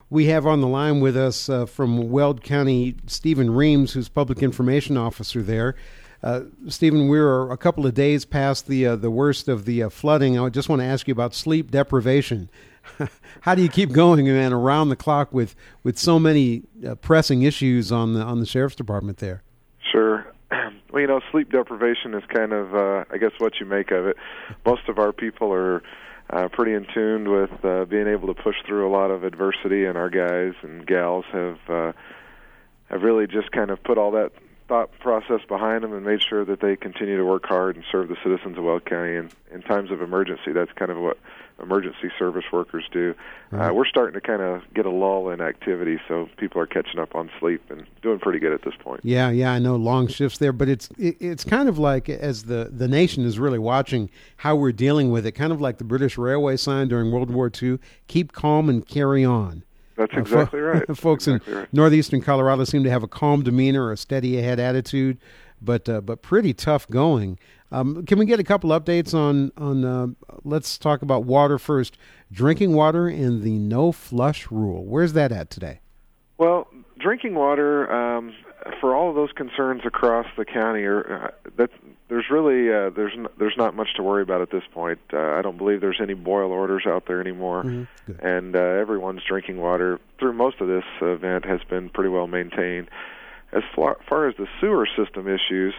We have on the line with us from Weld County, Stephen Reams, who's Public Information Officer there. Stephen, we're a couple of days past the worst of the flooding. I just want to ask you about sleep deprivation. How do you keep going, man, around the clock with so many pressing issues on the Sheriff's Department there? Sure. Well, sleep deprivation is kind of, I guess, what you make of it. Most of our people are pretty in tune with being able to push through a lot of adversity, and our guys and gals have really just kind of put all that thought process behind them and made sure that they continue to work hard and serve the citizens of Weld County. And in times of emergency, that's kind of what emergency service workers do. Right. We're starting to kind of get a lull in activity, so people are catching up on sleep and doing pretty good at this point. Yeah, I know long shifts there, but it's kind of like, as the nation is really watching how we're dealing with it, kind of like the British Railway sign during World War II, keep calm and carry on. That's exactly right. Folks exactly in northeastern Colorado seem to have a calm demeanor, a steady ahead attitude, but pretty tough going. Can we get a couple updates on let's talk about water first. Drinking water and the no flush rule. Where's that at today? Well, drinking water, for all of those concerns across the county, there's really there's not much to worry about at this point. I don't believe there's any boil orders out there anymore, and everyone's drinking water through most of this event has been pretty well maintained. As far as the sewer system issues,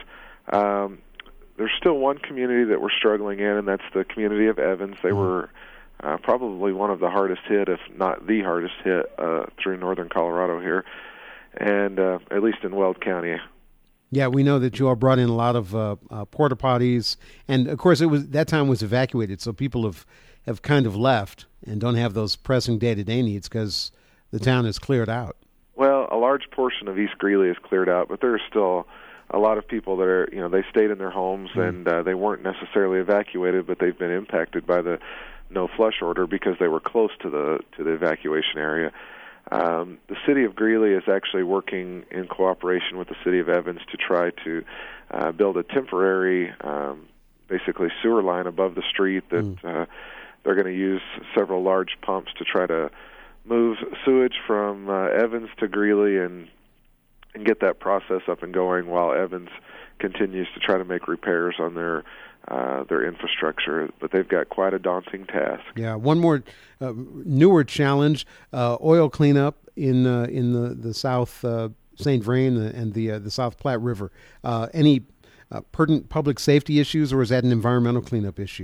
there's still one community that we're struggling in, and that's the community of Evans. They were probably one of the hardest hit, if not the hardest hit, through northern Colorado here, and at least in Weld County. Yeah, we know that you all brought in a lot of porta potties, and of course that time was evacuated, so people have kind of left and don't have those pressing day-to-day needs because the town is cleared out. Well, a large portion of East Greeley is cleared out, but there are still a lot of people that are, they stayed in their homes and they weren't necessarily evacuated, but they've been impacted by the no flush order because they were close to the evacuation area. The city of Greeley is actually working in cooperation with the city of Evans to try to build a temporary, basically sewer line above the street that they're going to use several large pumps to try to move sewage from Evans to Greeley and get that process up and going while Evans continues to try to make repairs on their infrastructure. But they've got quite a daunting task. Yeah, one more newer challenge: oil cleanup in the South St. Vrain and the South Platte River. Any pertinent public safety issues, or is that an environmental cleanup issue?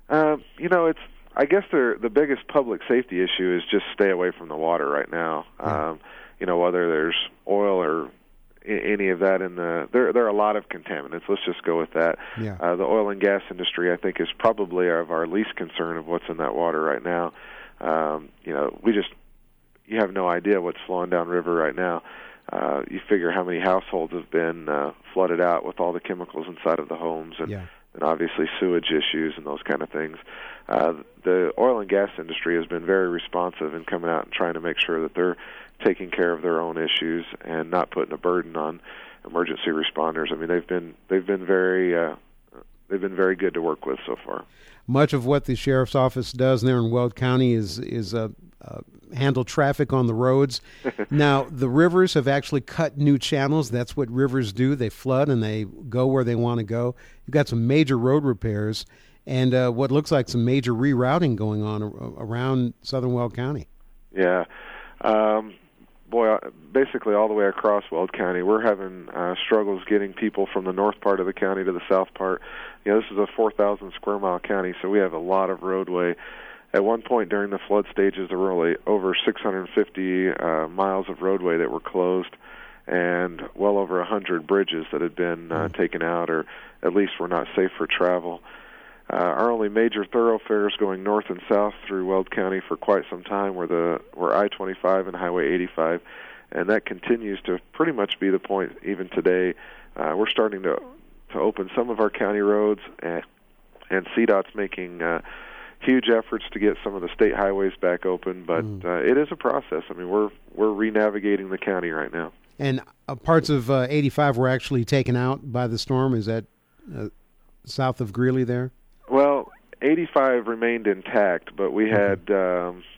I guess the biggest public safety issue is just stay away from the water right now. Yeah. Whether there's oil or any of that there are a lot of contaminants. Let's just go with that. Yeah. The oil and gas industry, I think, is probably of our least concern of what's in that water right now. You have no idea what's flowing downriver right now. You figure how many households have been flooded out with all the chemicals inside of the homes, and obviously sewage issues and those kind of things. The oil and gas industry has been very responsive in coming out and trying to make sure that they're taking care of their own issues and not putting a burden on emergency responders. I mean, they've been very good to work with so far. Much of what the sheriff's office does there in Weld County is handle traffic on the roads. Now, the rivers have actually cut new channels. That's what rivers do. They flood and they go where they want to go. You've got some major road repairs and what looks like some major rerouting going on around southern Weld County. Yeah. Basically all the way across Weld County, we're having struggles getting people from the north part of the county to the south part. This is a 4,000 square mile county, so we have a lot of roadway. At one point during the flood stages, there were only over 650 miles of roadway that were closed, and well over 100 bridges that had been taken out, or at least were not safe for travel. Our only major thoroughfares going north and south through Weld County for quite some time were I-25 and Highway 85, and that continues to pretty much be the point even today. We're starting to open some of our county roads, and CDOT's making huge efforts to get some of the state highways back open, but it is a process. I mean, we're re-navigating the county right now. And parts of 85 were actually taken out by the storm. Is that south of Greeley there? Well, 85 remained intact, but we had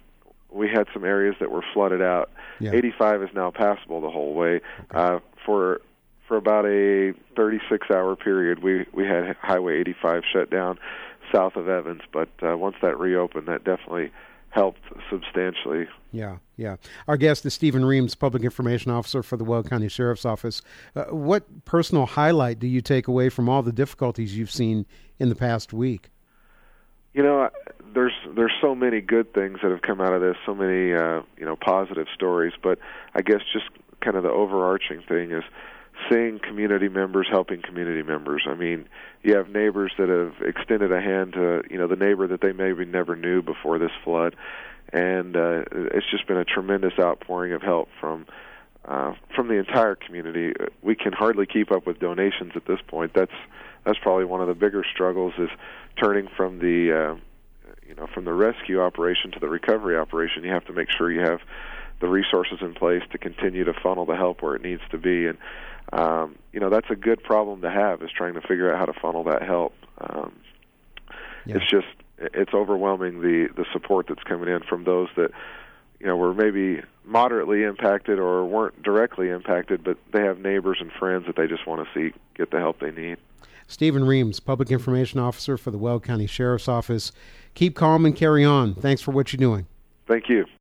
we had some areas that were flooded out. Yeah. 85 is now passable the whole way. Okay. For about a 36-hour period, we had Highway 85 shut down south of Evans, but once that reopened, that definitely helped substantially. Yeah. Our guest is Stephen Reams, Public Information Officer for the Weld County Sheriff's Office. What personal highlight do you take away from all the difficulties you've seen in the past week? There's so many good things that have come out of this, so many positive stories, but I guess just kind of the overarching thing is seeing community members helping community members. I mean, you have neighbors that have extended a hand to, the neighbor that they maybe never knew before this flood, and it's just been a tremendous outpouring of help from the entire community. We can hardly keep up with donations at this point. That's probably one of the bigger struggles, is turning from the from the rescue operation to the recovery operation. You have to make sure you have the resources in place to continue to funnel the help where it needs to be, and that's a good problem to have, is trying to figure out how to funnel that help. It's overwhelming, the support that's coming in from those that were maybe moderately impacted or weren't directly impacted, but they have neighbors and friends that they just want to see get the help they need. Stephen Reams, Public Information Officer for the Weld County Sheriff's Office. Keep calm and carry on. Thanks for what you're doing. Thank you.